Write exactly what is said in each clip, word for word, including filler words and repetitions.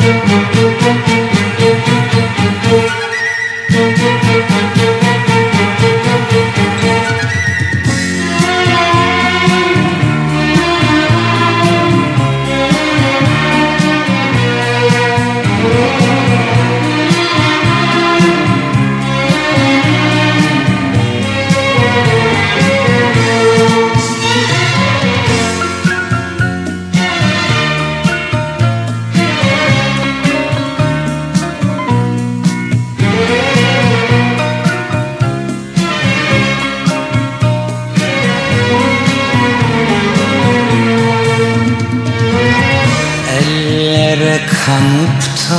Kanıp da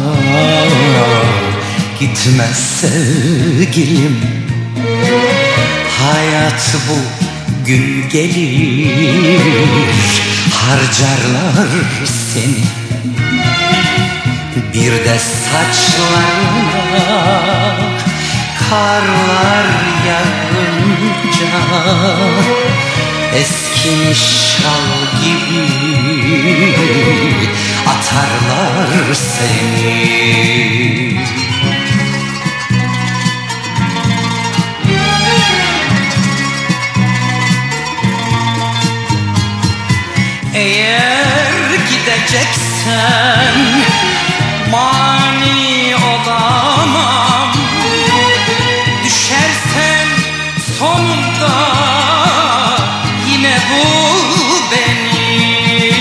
gitmez sevgilim. Hayat bu gün gelir, harcarlar seni. Bir de saçlarına karlar yağınca eskimiş şal gibi atarlar seni. Eğer gideceksen mani olamam. Düşersen sonunda yine bul beni.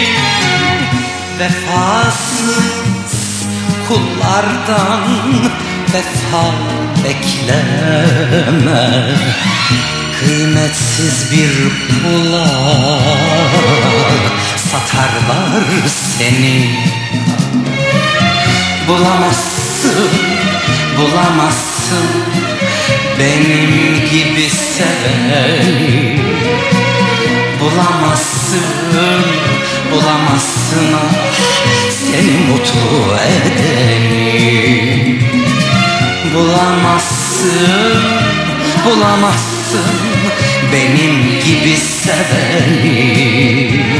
Vefasız kullardan vefa bekleme. Kıymetsiz bir pula satarlar seni. Bulamazsın, bulamazsın benim gibi seveni. Bulamazsın, bulamazsın ah, seni mutlu edeni. Bulamazsın, bulamazsın benim gibi seveni.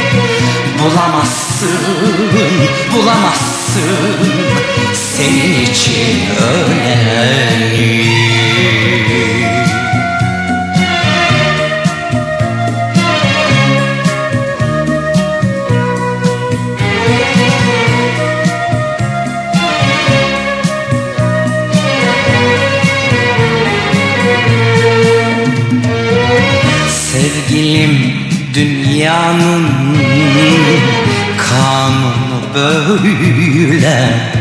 Bulamazsın, bulamazsın senin için öleni. Sevgilim, dünyanın kanunu böyle.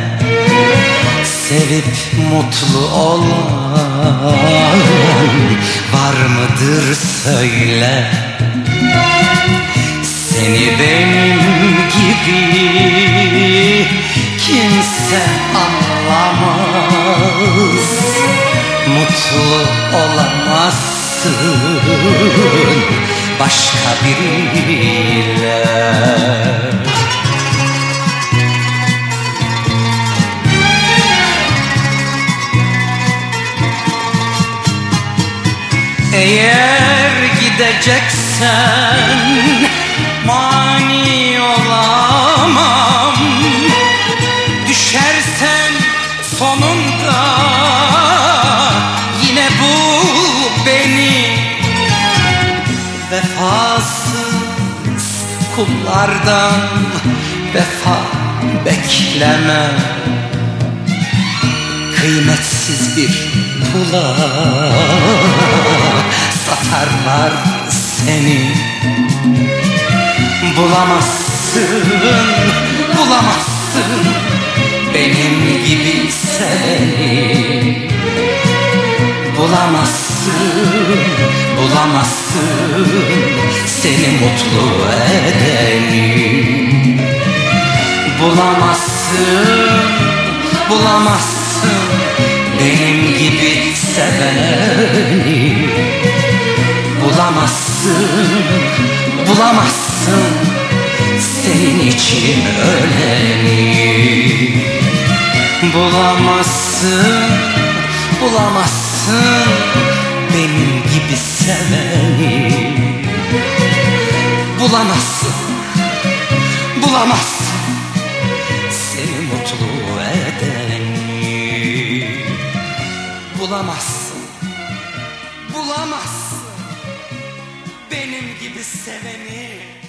Sevip mutlu olan var mıdır söyle. Seni benim gibi kimse anlamaz. Mutlu olamazsın başka biriyle. Eğer gideceksen mani olamam. Düşersen sonunda yine bul beni. Vefasız kullardan vefa bekleme. Kıymetsiz bir pula satarlar seni. Bulamazsın, bulamazsın benim gibi seni. Bulamazsın, bulamazsın seni mutlu edeni. Bulamazsın, bulamazsın benim gibi seveni. Bulamazsın, bulamazsın senin için öleni. Bulamazsın, bulamazsın benim gibi seveni. Bulamazsın, bulamazsın senin bulamazsın, bulamazsın benim gibi seveni.